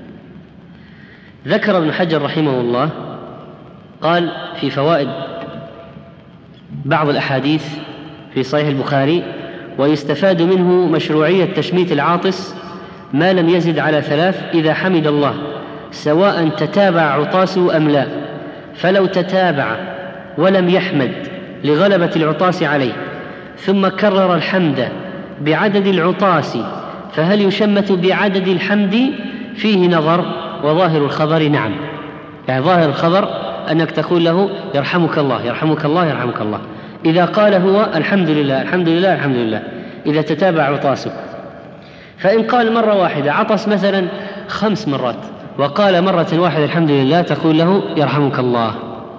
ذكر ابن حجر رحمه الله قال في فوائد بعض الأحاديث في صحيح البخاري: ويستفاد منه مشروعية تشميت العاطس ما لم يزد على 3 إذا حمد الله، سواء تتابع عطاسه أم لا، فلو تتابع ولم يحمد لغلبة العطاس عليه ثم كرر الحمد بعدد العطاس، فهل يشمت بعدد الحمد؟ فيه نظر، وظاهر الخبر نعم. يعني ظاهر الخبر أنك تقول له يرحمك الله يرحمك الله يرحمك الله إذا قال هو الحمد لله الحمد لله الحمد لله، إذا تتابع عطاسه. فإن قال مرة واحدة عطس مثلا 5 مرات وقال مرة واحدة الحمد لله، تقول له يرحمك الله.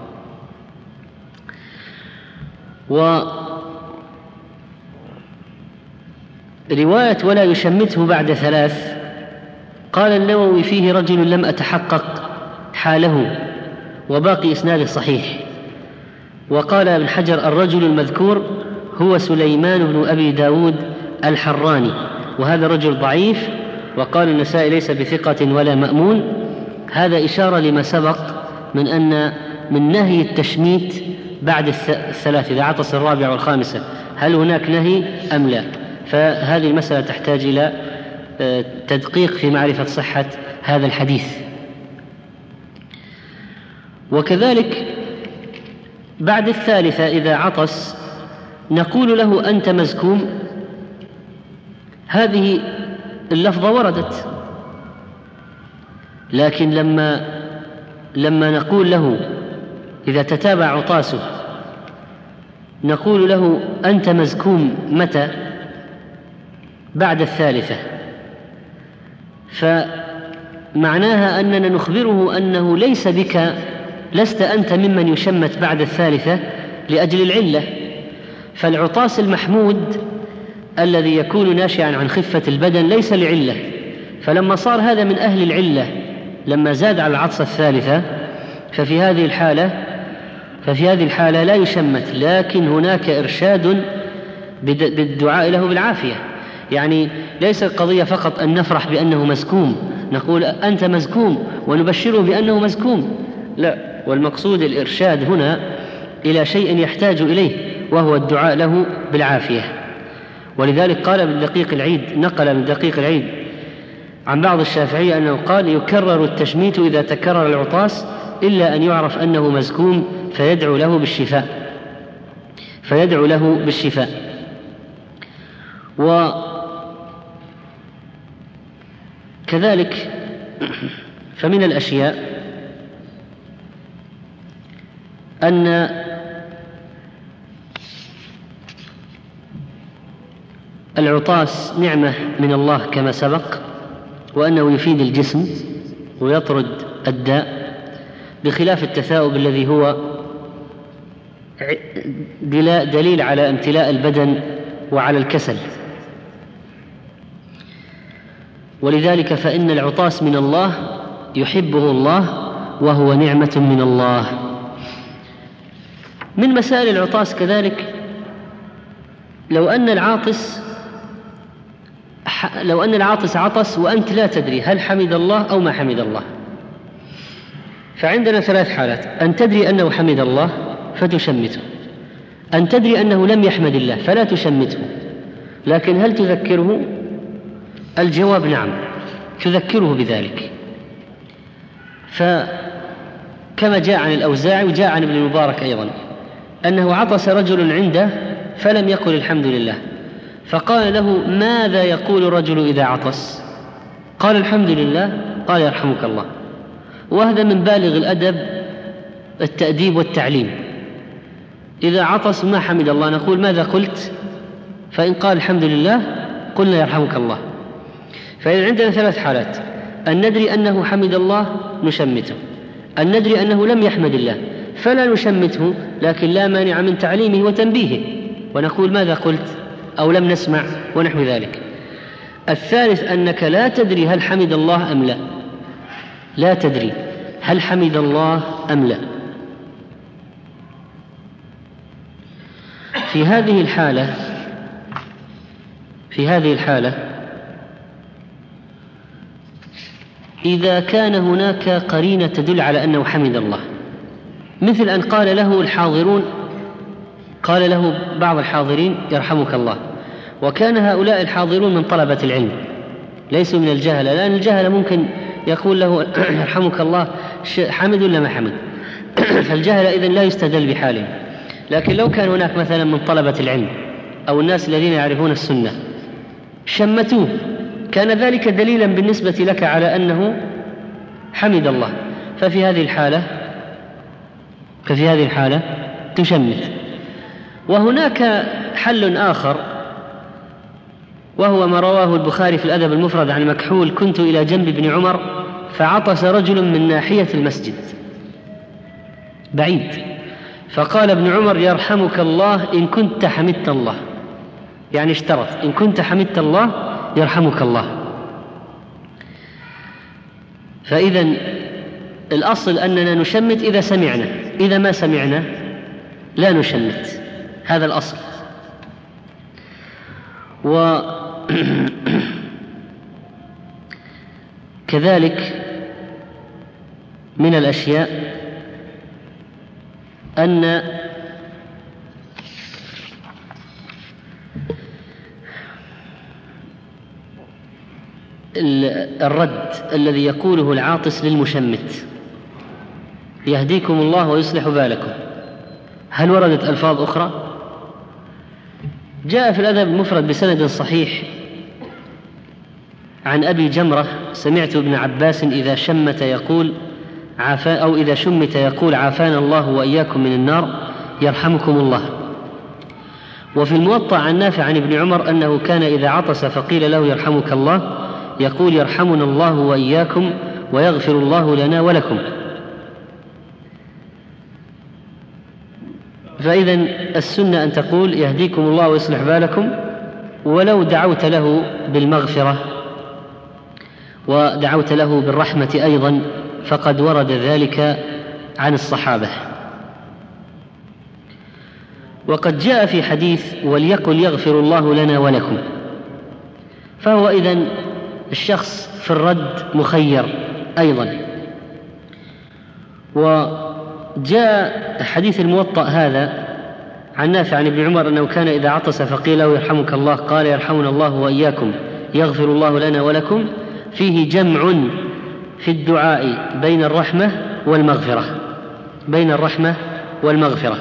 ورواية ولا يشمته بعد 3، قال النووي فيه رجل لم أتحقق حاله وباقي إسناده صحيح. وقال ابن حجر الرجل المذكور هو سليمان بن أبي داود الحراني، وهذا رجل ضعيف. وقال النسائي ليس بثقة ولا مأمون. هذا إشارة لما سبق من أن من نهي التشميت بعد 3 إذا عطس 4 و5، هل هناك نهي أم لا؟ فهذه المسألة تحتاج إلى تدقيق في معرفة صحة هذا الحديث. وكذلك بعد 3 إذا عطس نقول له أنت مزكوم، هذه اللفظة وردت، لكن لما نقول له إذا تتابع عطاسه نقول له أنت مزكوم متى؟ بعد 3. فمعناها أننا نخبره أنه ليس بك، لست أنت ممن يشمت بعد 3 لأجل العلة. فالعطاس المحمود الذي يكون ناشئا عن خفة البدن ليس لعلة، فلما صار هذا من أهل العلة لما زاد على العطسة 3 ففي هذه الحالة لا يشمت، لكن هناك إرشاد بالدعاء له بالعافية. يعني ليس القضية فقط أن نفرح بأنه مزكوم، نقول أنت مزكوم ونبشره بأنه مزكوم، لا، والمقصود الإرشاد هنا إلى شيء يحتاج إليه وهو الدعاء له بالعافية. ولذلك قال ابن دقيق العيد، نقل ابن دقيق العيد عن بعض الشافعية أنه قال يكرر التشميت إذا تكرر العطاس إلا أن يعرف أنه مزكوم فيدعو له بالشفاء. وكذلك فمن الأشياء أن العطاس نعمة من الله كما سبق، وأنه يفيد الجسم ويطرد الداء، بخلاف التثاؤب الذي هو دليل على امتلاء البدن وعلى الكسل. ولذلك فإن العطاس من الله يحبه الله وهو نعمة من الله. من مسائل العطاس كذلك لو أن العاطس عطس وأنت لا تدري هل حمد الله أو ما حمد الله، فعندنا ثلاث حالات: أن تدري أنه حمد الله فتشمته، أن تدري أنه لم يحمد الله فلا تشمته، لكن هل تذكره؟ الجواب نعم، تذكره بذلك. فكما جاء عن الأوزاعي وجاء عن ابن المبارك أيضا أنه عطس رجل عنده فلم يقل الحمد لله، فقال له: ماذا يقول الرجل إذا عطس؟ قال: الحمد لله. قال: يرحمك الله. وهذا من بالغ الأدب، التأديب والتعليم. إذا عطس ما حمد الله نقول: ماذا قلت؟ فإن قال الحمد لله قلنا: يرحمك الله. فإذا عندنا ثلاث حالات: أن ندري أنه حمد الله نشمته، أن ندري أنه لم يحمد الله فلا نشمته، لكن لا مانع من تعليمه وتنبيهه ونقول: ماذا قلت؟ أو لم نسمع ونحو ذلك. الثالث أنك لا تدري هل حمد الله أم لا، لا تدري هل حمد الله أم لا. في هذه الحالة إذا كان هناك قرينة تدل على أنه حمد الله، مثل أن قال له بعض الحاضرين: يرحمك الله، وكان هؤلاء الحاضرون من طلبة العلم ليسوا من الجهلة، لأن الجهلة ممكن يقول له: يرحمك الله، حمد ولا ما حمد؟ فالجهلة إذن لا يستدل بحالهم. لكن لو كان هناك مثلا من طلبة العلم أو الناس الذين يعرفون السنة شمتوه، كان ذلك دليلا بالنسبة لك على أنه حمد الله، ففي هذه الحالة تشمت. وهناك حل آخر، وهو ما رواه البخاري في الأدب المفرد عن مكحول: كنت إلى جنب ابن عمر فعطس رجل من ناحية المسجد بعيد، فقال ابن عمر: يرحمك الله إن كنت حمدت الله، يعني اشترط: إن كنت حمدت الله يرحمك الله. فإذا الأصل أننا نشمت إذا سمعنا، إذا ما سمعنا لا نشمت، هذا الأصل. وكذلك من الأشياء أن الرد الذي يقوله العاطس للمشمت: يهديكم الله ويصلح بالكم، هل وردت ألفاظ أخرى؟ جاء في الأدب المفرد بسند صحيح عن أبي جمرة: سمعت ابن عباس إذا شمت يقول إذا شمت يقول: عافانا الله وإياكم من النار، يرحمكم الله. وفي الموطأ عن نافع عن ابن عمر أنه كان إذا عطس فقيل له: يرحمك الله، يقول: يرحمنا الله وإياكم ويغفر الله لنا ولكم. فإذا السنة أن تقول: يهديكم الله ويصلح بالكم، ولو دعوت له بالمغفرة ودعوت له بالرحمة أيضا فقد ورد ذلك عن الصحابة. وقد جاء في حديث: وليقل يغفر الله لنا ولكم. فهو إذن الشخص في الرد مخير أيضا. وجاء حديث الموطأ هذا عن نافع عن ابن عمر أنه كان إذا عطس فقيل له: يرحمك الله، قال: يرحمنا الله وإياكم يغفر الله لنا ولكم، فيه جمع في الدعاء بين الرحمة والمغفرة.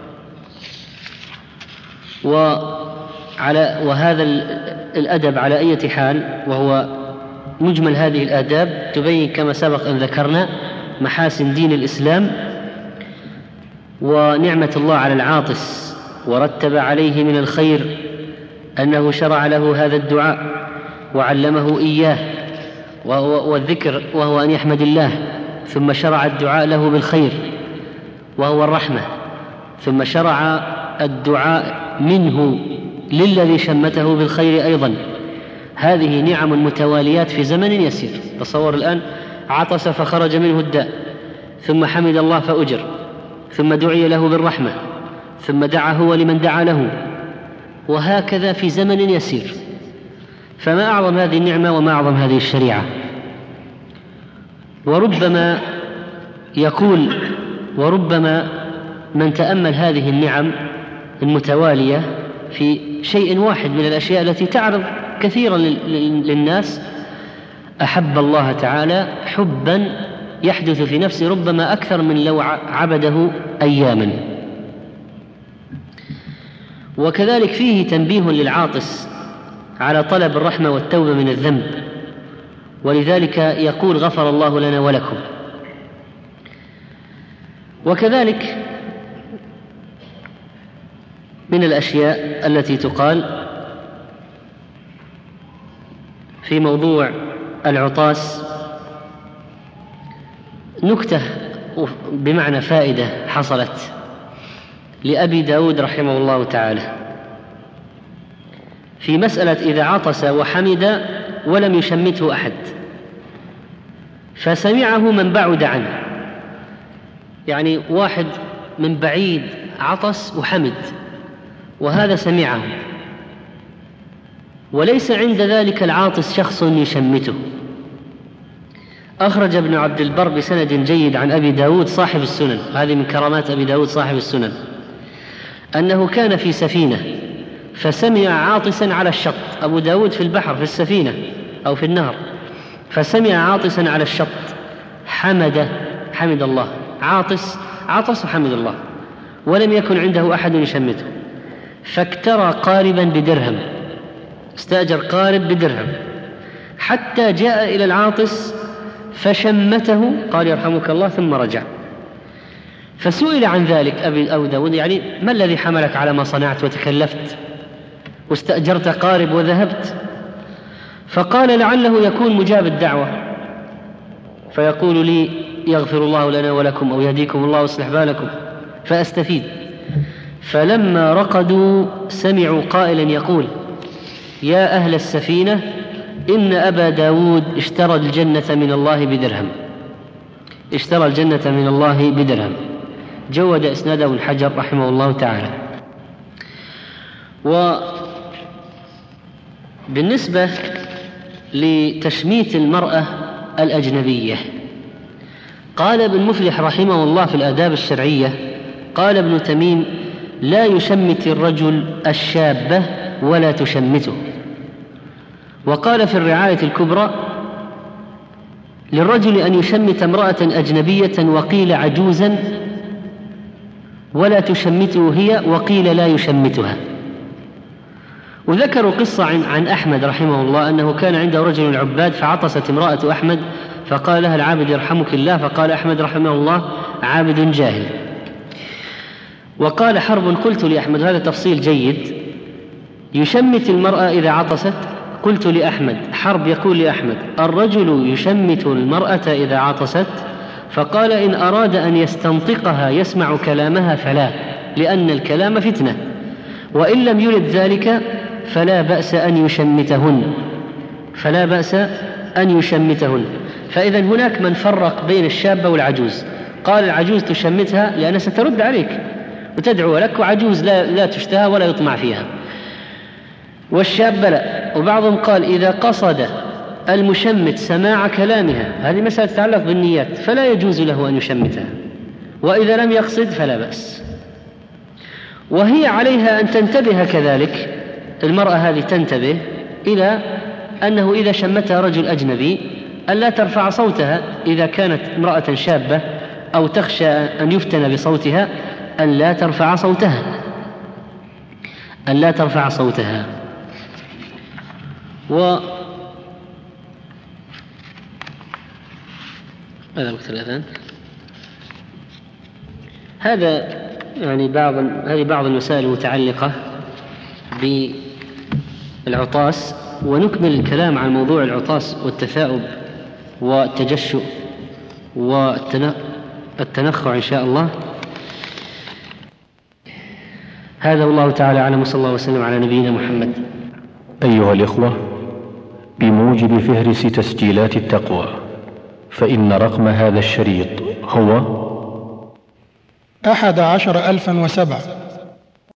وهذا الأدب على أي حال، وهو مجمل هذه الآداب، تبين كما سبق أن ذكرنا محاسن دين الإسلام ونعمة الله على العاطس، ورتب عليه من الخير أنه شرع له هذا الدعاء وعلمه إياه، والذكر وهو أن يحمد الله، ثم شرع الدعاء له بالخير وهو الرحمة، ثم شرع الدعاء منه للذي شمته بالخير أيضا. هذه نعم متواليات في زمن يسير. تصور الآن: عطس فخرج منه الداء، ثم حمد الله فأجر، ثم دعي له بالرحمة، ثم دعا هو لمن دعا له، وهكذا في زمن يسير. فما أعظم هذه النعمة وما أعظم هذه الشريعة. وربما يقول: وربما من تأمل هذه النعم المتوالية في شيء واحد من الأشياء التي تعرض كثيرا للناس أحب الله تعالى حبا يحدث في نفسه ربما أكثر من لو عبده أياما. وكذلك فيه تنبيه للعاطس على طلب الرحمة والتوبة من الذنب، ولذلك يقول: غفر الله لنا ولكم. وكذلك من الأشياء التي تقال في موضوع العطاس نكتة بمعنى فائدة حصلت لأبي داود رحمه الله تعالى في مسألة إذا عطس وحمد ولم يشمته أحد فسمعه من بعد عنه، يعني واحد من بعيد عطس وحمد وهذا سمعه، وليس عند ذلك العاطس شخص يشمته. أخرج ابن عبد البر بسند جيد عن أبي داود صاحب السنن، هذه من كرامات أبي داود صاحب السنن، أنه كان في سفينة فسمع عاطسا على الشط. أبو داود في البحر في السفينة أو في النهر فسمع عاطسا على الشط حمد الله، عطس وحمد الله، ولم يكن عنده أحد يشمته، فاكترى قاربا بدرهم، استأجر قارب بدرهم حتى جاء إلى العاطس فشمته، قال: يرحمك الله، ثم رجع. فسئل عن ذلك أبو داود: يعني ما الذي حملك على ما صنعت وتكلفت واستأجرت قارب وذهبت؟ فقال: لعله يكون مجاب الدعوة فيقول لي: يغفر الله لنا ولكم، أو يهديكم الله ويصلح بالكم، فأستفيد. فلما رقدوا سمعوا قائلا يقول: يا أهل السفينة، إن أبا داود اشترى الجنة من الله بدرهم. جود إسناده الحجر رحمه الله تعالى. وبالنسبة لتشميت المرأة الأجنبية قال ابن مفلح رحمه الله في الآداب الشرعية: قال ابن تميم: لا يشمت الرجل الشابة ولا تشمته. وقال في الرعاية الكبرى: للرجل أن يشمت امرأة أجنبية وقيل عجوزا ولا تشمته هي وقيل لا يشمتها. وذكروا قصة عن أحمد رحمه الله أنه كان عنده رجل عباد فعطست امرأة أحمد فقال لها العابد: يرحمك الله. فقال أحمد رحمه الله: عابد جاهل. وقال حرب: قلت لأحمد، هذا تفصيل جيد، يشمت المرأة إذا عطست. قلت لأحمد، حرب يقول لأحمد: الرجل يشمت المرأة إذا عطست. فقال: إن أراد أن يستنطقها يسمع كلامها فلا، لأن الكلام فتنة، وإن لم يرد ذلك فلا بأس أن يشمتهن. فإذا هناك من فرق بين الشابة والعجوز، قال: العجوز تشمتها لأنها سترد عليك وتدعو لك، وعجوز لا تشتهى ولا يطمع فيها، والشاب لا. وبعضهم قال: إذا قصد المشمت سماع كلامها، هذه مسألة تتعلق بالنيات، فلا يجوز له أن يشمتها، وإذا لم يقصد فلا بأس. وهي عليها أن تنتبه كذلك، المرأة هذه تنتبه إلى أنه إذا شمتها رجل أجنبي أن لا ترفع صوتها، إذا كانت امرأة شابة أو تخشى أن يفتن بصوتها أن لا ترفع صوتها. هذا وقت الأذان. هذا يعني هذه بعض المسائل المتعلقة بالعطاس، ونكمل الكلام عن موضوع العطاس والتثاؤب والتجشؤ والتنخع إن شاء الله. هذا والله تعالى أعلم، صلى الله وسلم على نبينا محمد. أيها الإخوة، بموجب فهرس تسجيلات التقوى، فإن رقم هذا الشريط هو 11,007.